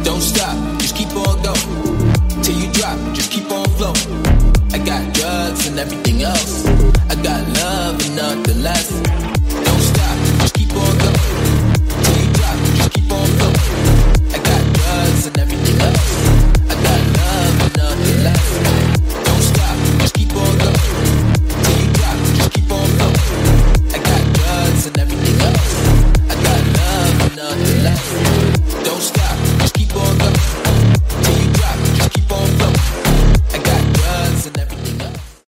Don't stop, just keep on going. Till you drop, just keep on flowing. I got drugs and everything else. I got love and nothing less.